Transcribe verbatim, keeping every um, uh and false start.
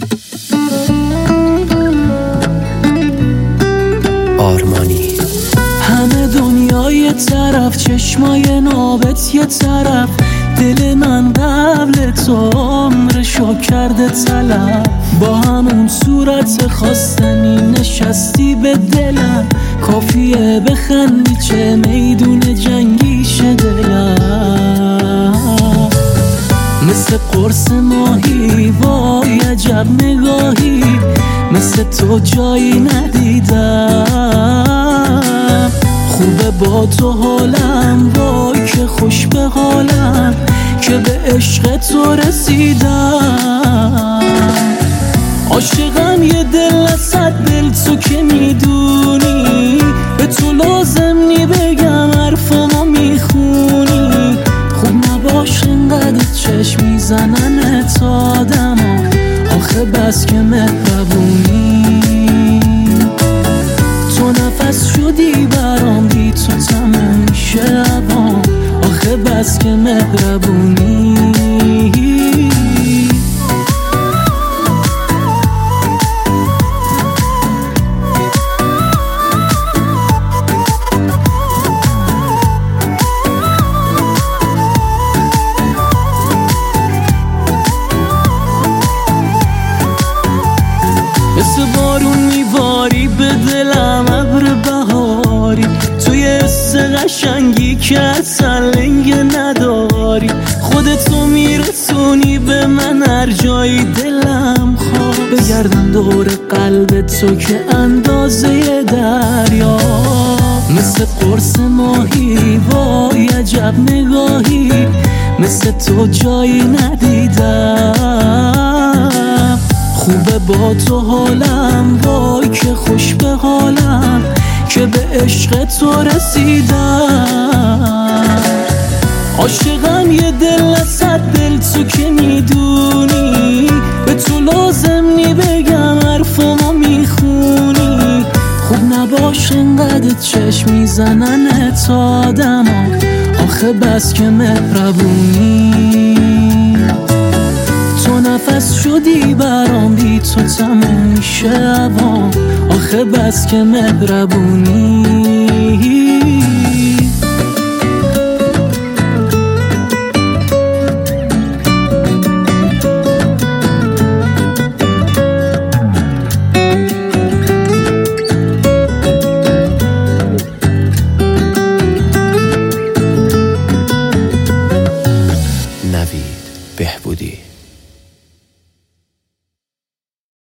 آرمانی. همه دنیا یه طرف، چشمای نابت یه طرف، دل من قبل تو عمرشو کرده طلب. با همون صورت خواستنی نشستی به دلم، کافیه بخندی چه میدون جنگی شه دلم. مثل قرص ماهی وای عجب نگاهی، مثل تو جایی ندیدم. خوبه با تو حالم وای که خوش به حالم، که به عشق تو رسیدم. عاشقم یه دل از صد دل، تو که میدونی به تو لازم نی بگم حرفمو میخونی. خوب نباش انقدر چشم میزنن تا آدما، آخه بس که مهربونی. تو نفس شدی برام، بی تو تموم میشه هوام، آخه بس که مهربونی. مثل بارون میواری به دلم ابر بهاری، توی حس قشنگی که اصلا لنگ نداری. خودتو میرسونی به من هر جایی دلم خواست، بگردم دور قلب تو که اندازه دریا. مثل قرص ماهی وای عجب نگاهی، مثل تو جایی ندیدم. خوبه با تو حالم وای که خوش به حالم، که به عشق تو رسیدم. عاشقم یه دل از صد دل، تو که میدونی به تو لازم نی بگم حرفمو میخونی. خوب نباش انقدر چشم میزنن تا آدما، آخه بس که مهربونی. تو نفس شدی برام، بی تو تموم میشه هوام، آخه بس که مهربونی.